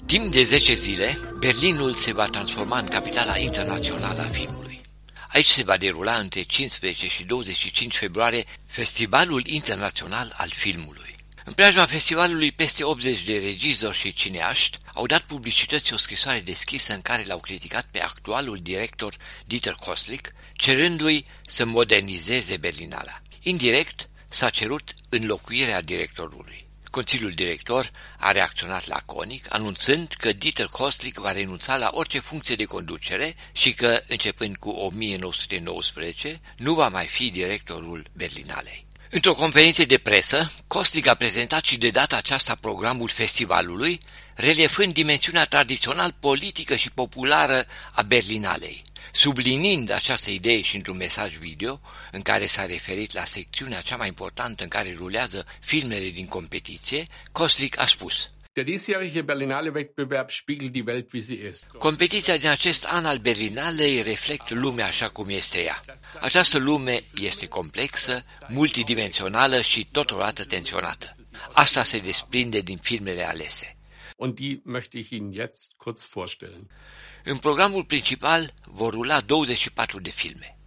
Timp de 10 zile, Berlinul se va transforma în capitala internațională a filmului. Aici se va derula între 15 și 25 februarie Festivalul Internațional al Filmului. În preajma festivalului, peste 80 de regizori și cineaști au dat publicității o scrisoare deschisă în care l-au criticat pe actualul director Dieter Kostlik, cerându-i să modernizeze Berlinala. Indirect, s-a cerut înlocuirea directorului. Consiliul director a reacționat laconic, anunțând că Dieter Kostlik va renunța la orice funcție de conducere și că, începând cu 1919, nu va mai fi directorul Berlinalei. Într-o conferință de presă, Kostlik a prezentat și de data aceasta programul festivalului, reliefând dimensiunea tradițional politică și populară a Berlinalei. Subliniind această idee și într-un mesaj video, în care s-a referit la secțiunea cea mai importantă în care rulează filmele din competiție, Kostlik a spus: Der diesjährige Berlinale-Wettbewerb spiegelt die Welt, wie sie ist. Competiția din acest an al Berlinalei reflectă lumea așa cum este ea. Această lume este complexă, multidimensională și totodată tensionată. Asta se desprinde din filmele alese. Und die möchte ich Ihnen jetzt kurz vorstellen. În programul principal vor rula 24 de filme.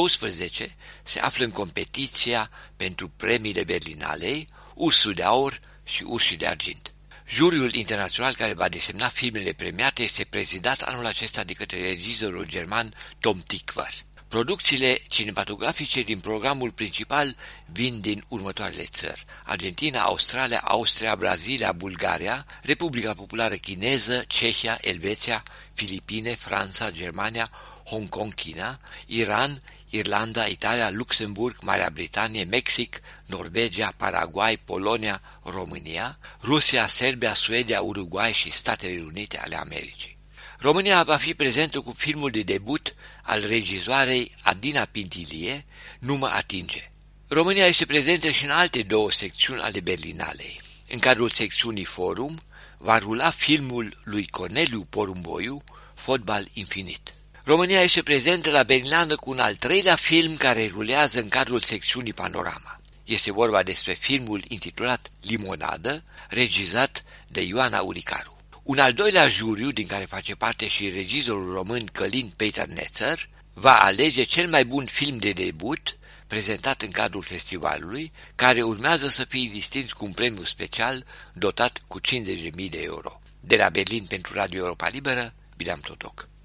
19 se află în competiția pentru premiile Berlinalei, Ursul de Aur și Urșii de Argint. Juriul internațional care va desemna filmele premiate este prezidat anul acesta de către regizorul german Tom Tykwer. Producțiile cinematografice din programul principal vin din următoarele țări: Argentina, Australia, Austria, Brazilia, Bulgaria, Republica Populară Chineză, Cehia, Elveția, Filipine, Franța, Germania, Hong Kong, China, Iran, Irlanda, Italia, Luxemburg, Marea Britanie, Mexic, Norvegia, Paraguay, Polonia, România, Rusia, Serbia, Suedia, Uruguay și Statele Unite ale Americii. România va fi prezentă cu filmul de debut al regizoarei Adina Pintilie, Nu mă atinge. România este prezentă și în alte două secțiuni ale Berlinalei. În cadrul secțiunii Forum va rula filmul lui Corneliu Porumboiu, Fotbal Infinit. România este prezentă la Berlinală cu un al treilea film care rulează în cadrul secțiunii Panorama. Este vorba despre filmul intitulat Limonadă, regizat de Ioana Uricaru. Un al doilea juriu, din care face parte și regizorul român Călin Peter Netzer, va alege cel mai bun film de debut prezentat în cadrul festivalului, care urmează să fie distins cu un premiu special dotat cu 50.000 de euro. De la Berlin pentru Radio Europa Liberă, Bileam Totoc.